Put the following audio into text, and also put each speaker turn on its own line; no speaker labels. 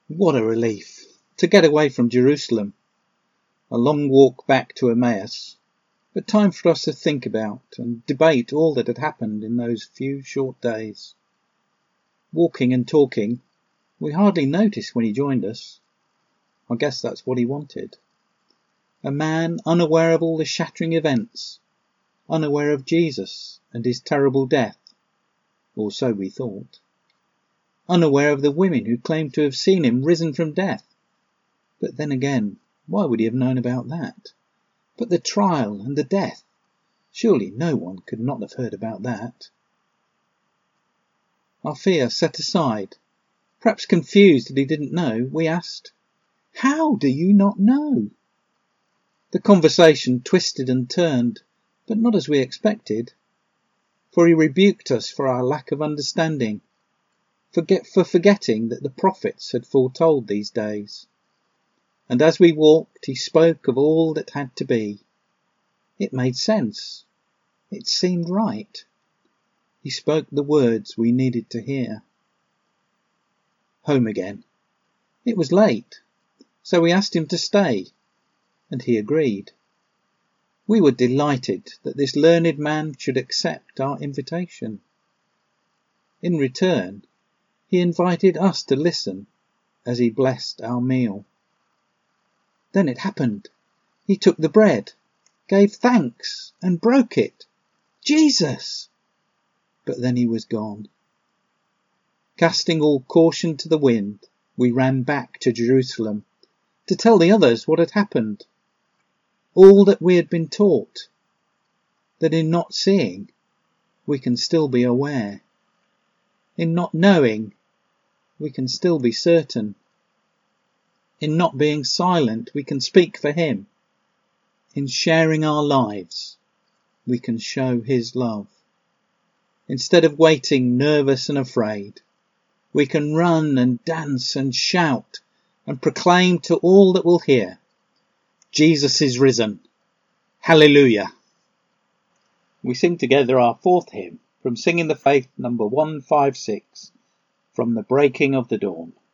What a relief to get away from Jerusalem. A long walk back to Emmaus, but time for us to think about and debate all that had happened in those few short days. Walking and talking, we hardly noticed when he joined us. I guess that's what he wanted. A man unaware of all the shattering events, unaware of Jesus and his terrible death, or so we thought. Unaware of the women who claimed to have seen him risen from death. But then again, why would he have known about that? But the trial and the death, surely no one could not have heard about that. Our fear set aside, perhaps confused that he didn't know, we asked, "How do you not know?" The conversation twisted and turned, but not as we expected, for he rebuked us for our lack of understanding, for forgetting that the prophets had foretold these days. And as we walked, he spoke of all that had to be. It made sense. It seemed right. He spoke the words we needed to hear. Home again. It was late, so we asked him to stay, and he agreed. We were delighted that this learned man should accept our invitation. In return, he invited us to listen as he blessed our meal. Then it happened. He took the bread, gave thanks, and broke it. Jesus! But then he was gone. Casting all caution to the wind, we ran back to Jerusalem to tell the others what had happened. All that we had been taught, that in not seeing, we can still be aware. In not knowing, we can still be certain. In not being silent, we can speak for him. In sharing our lives, we can show his love. Instead of waiting nervous and afraid, we can run and dance and shout and proclaim to all that will hear, Jesus is risen. Hallelujah. We sing together our fourth hymn from Singing the Faith, number 156, From the Breaking of the Dawn.